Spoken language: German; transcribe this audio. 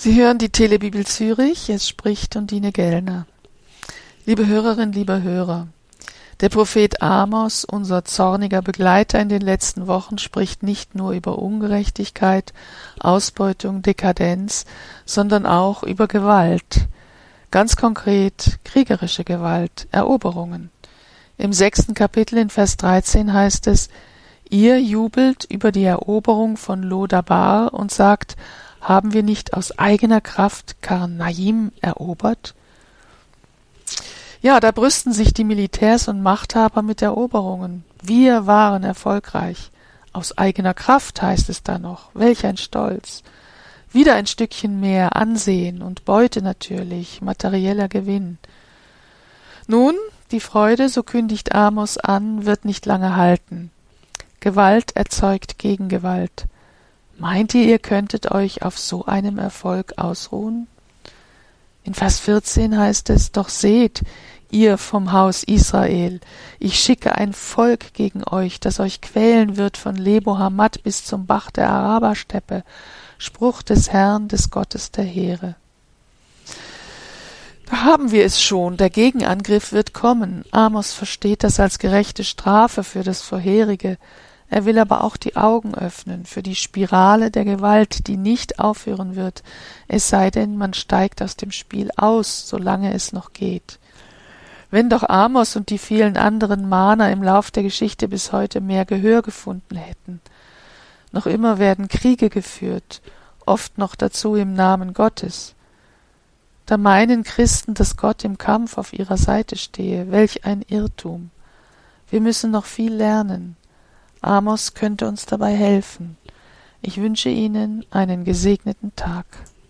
Sie hören die Telebibel Zürich, es spricht Undine Gellner. Liebe Hörerinnen, lieber Hörer, der Prophet Amos, unser zorniger Begleiter in den letzten Wochen, spricht nicht nur über Ungerechtigkeit, Ausbeutung, Dekadenz, sondern auch über Gewalt. Ganz konkret kriegerische Gewalt, Eroberungen. Im 6. Kapitel in Vers 13 heißt es: Ihr jubelt über die Eroberung von Lodabar und sagt: Haben wir nicht aus eigener Kraft Karnaim erobert? Ja, da brüsten sich die Militärs und Machthaber mit Eroberungen. Wir waren erfolgreich. Aus eigener Kraft heißt es da noch. Welch ein Stolz. Wieder ein Stückchen mehr Ansehen und Beute natürlich, materieller Gewinn. Nun, die Freude, so kündigt Amos an, wird nicht lange halten. Gewalt erzeugt Gegengewalt. Meint ihr könntet euch auf so einem Erfolg ausruhen? In Vers 14 heißt es: Doch seht, ihr vom Haus Israel, ich schicke ein Volk gegen euch, das euch quälen wird von Lebo Hamat bis zum Bach der Arabersteppe. Spruch des Herrn, des Gottes der Heere. Da haben wir es schon, der Gegenangriff wird kommen. Amos versteht das als gerechte Strafe für das Vorherige. Er will aber auch die Augen öffnen für die Spirale der Gewalt, die nicht aufhören wird, es sei denn, man steigt aus dem Spiel aus, solange es noch geht. Wenn doch Amos und die vielen anderen Mahner im Lauf der Geschichte bis heute mehr Gehör gefunden hätten. Noch immer werden Kriege geführt, oft noch dazu im Namen Gottes. Da meinen Christen, dass Gott im Kampf auf ihrer Seite stehe. Welch ein Irrtum! Wir müssen noch viel lernen. Amos könnte uns dabei helfen. Ich wünsche Ihnen einen gesegneten Tag.